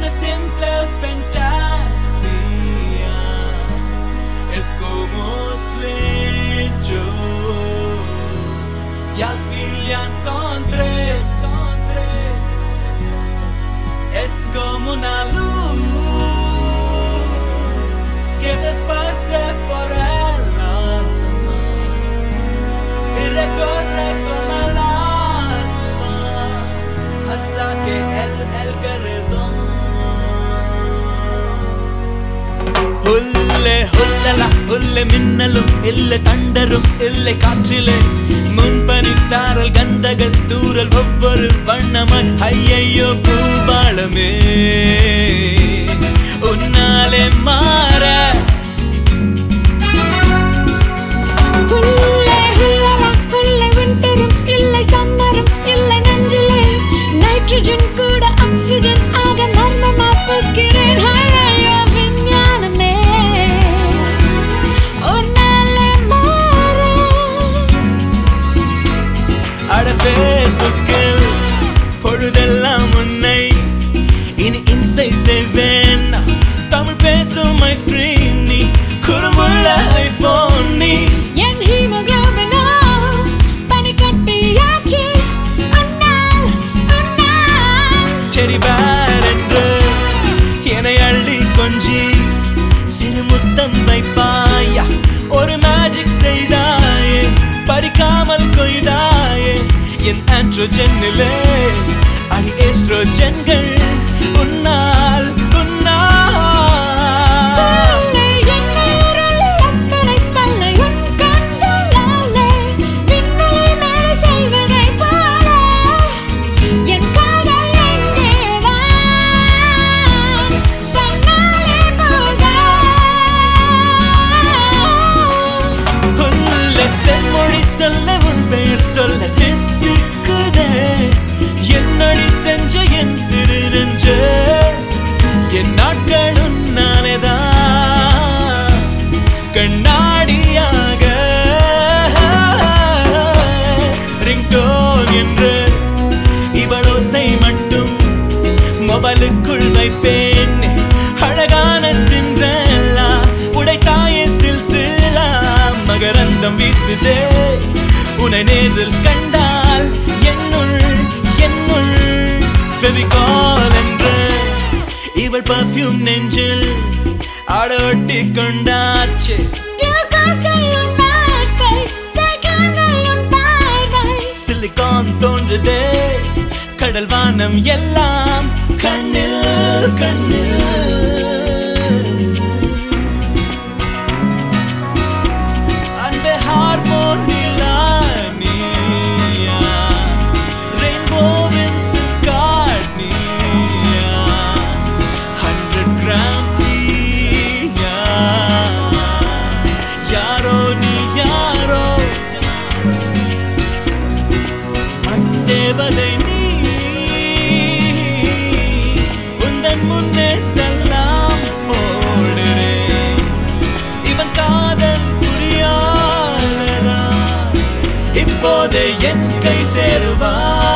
una simple fantasía, es como sueño y al fin la encontré. Es como una luz que se esparce por el alma y recorre como el alma hasta que el corazón hulle மின்னலும் இல்லை தண்டரும் இல்லை காற்றிலே முன்பனி சாரல் கந்தகள் தூரல் ஒவ்வொரு வண்ணமாய் ஐயையோ பூபாளமே உன்னாலே மாற உள்ளே விண்டரும் இல்லை சம்மரும் இல்லை நெஞ்சிலே நைட்ரஜன் கூட ஆக்சிஜன் ஆக மர்மமா போகிறேன் ஐயோ விஞ்ஞானமே உன்னாலே மாற அட ஃபேஸ்புக்கில் பொழுதெல்லாம் உன்னை இனி இம்சை செய்வேன் தமிழ் பேசும் ஐஸ்கிரீம் நீ குறுமுள்ள ஐபோன் நீ என் ஹீமோகுளோபினோ பனிக்கட்டியாச்சு உன்னால் செடி பேர் என்று என்னை அள்ளி கொஞ்சி சிறு முத்தம் வைப்பாயா ஒரு மேஜிக் செய்தாயே பறிக்காமல் கொய்தாயே என் ஆண்ட்ரோஜென்னிலே அடி எஸ்ட்ரோஜென்கள் உன்னால் செம்மொழி சொல்ல உன் பெயர் சொல்ல திக்குதே என்னடி செஞ்ச என் சிறு நெஞ்ச என் நாட்கள் உன்னாலேதான் கண்ணாடியாக ரிங்டோன் என்று இவளோசை மட்டும் மொபைலுக்குள் வைப்பேன் அழகான சிண்ட்ரெல்லா உடைத்தாயே சில்சிலா மகரந்தம் வீசுதே உன்னை நேரில் கண்டால் என்னுள் ஃபெவிகால் என்று இவள் பர்ஃப்யூம் நெஞ்சில் ஆடோட்டி கொண்டாச்சு சிலிகான் தோன்றுதே கடல் வானம் எல்லாம் கண்ணில் அன்பே ஹார்மோனிலா நீயா ரெயின்போவின் சிக்கார்னியா 100 கிராம் தீயா யாரோ நீ யாரோ அண்டேவதை நீ உந்தன் முன்னே செல்லாம் போடுறேன் இவன் காதல் புரியாததா இப்போதே என் கை சேருவா